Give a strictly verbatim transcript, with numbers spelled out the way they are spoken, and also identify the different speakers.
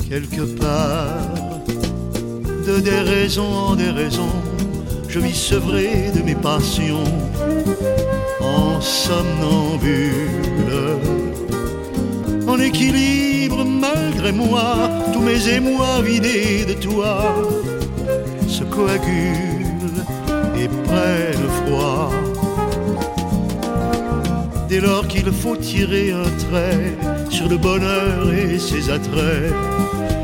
Speaker 1: Quelque part, de déraison en déraison, je vis sevré de mes passions, en somnambule, en équilibre malgré moi, tous mes émois vidés de toi se coagulent et prennent froid. Dès lors qu'il faut tirer un trait sur le bonheur et ses attraits,